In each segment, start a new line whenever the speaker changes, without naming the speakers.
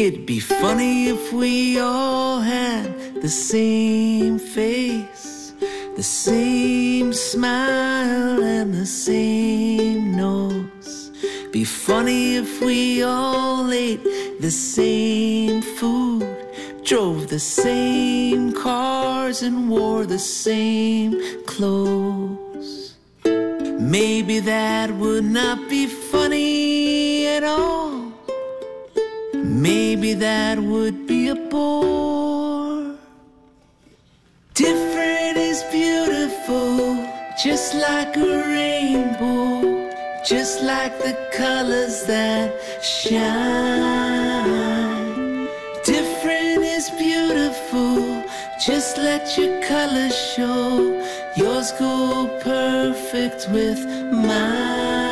It'd be funny if we all had the same face, the same smile and the same nose. Be funny if we all ate the same food, drove the same cars and wore the same clothes. Maybe that would not be funny at all. Maybe that would be a bore. Different is beautiful, just like a rainbow, just like the colors that shine. Different is beautiful, just let your colors show. Yours go perfect with mine.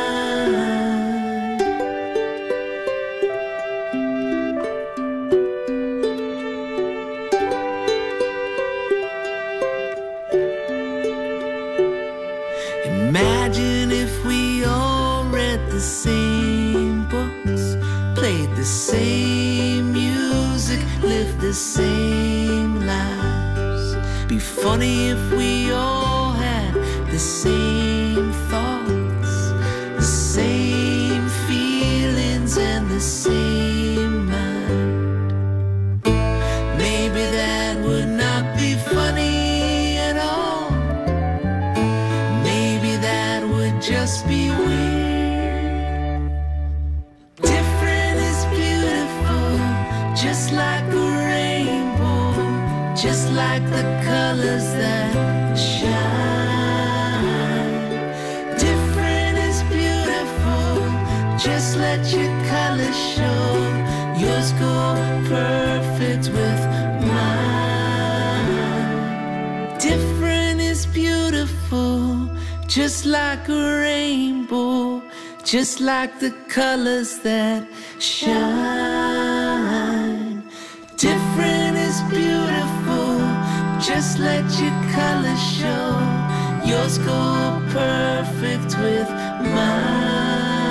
Imagine if we all read the same books, played the same music, lived the same lives. Be funny if we all had the same thoughts, the same feelings and the same mind. Maybe that would not be funny at all. Maybe that would just be weird. Different is beautiful, just like a rainbow, just like the colors that shine. Different is beautiful, just let your colors show. Yours go perfect with mine. Different is beautiful, just like a rainbow, just like the colors that shine. Different is beautiful, just let your colors show. Yours go perfect with mine.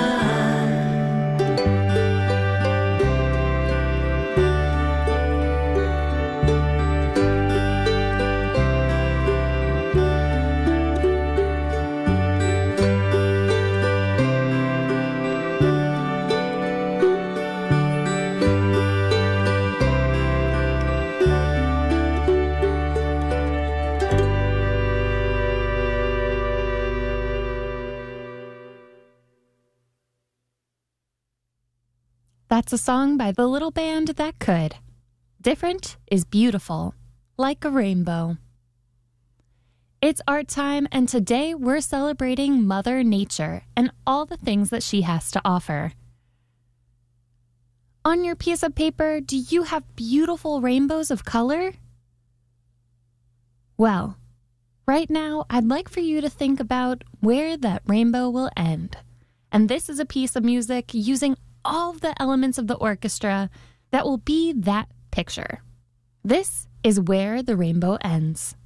That's a song by the little band That Could. Different is beautiful, like a rainbow. It's art time, and today we're celebrating Mother Nature and all the things that she has to offer. On your piece of paper, do you have beautiful rainbows of color? Well, right now I'd like for you to think about where that rainbow will end. And this is a piece of music using all of the elements of the orchestra that will be that picture. This is Where the Rainbow Ends.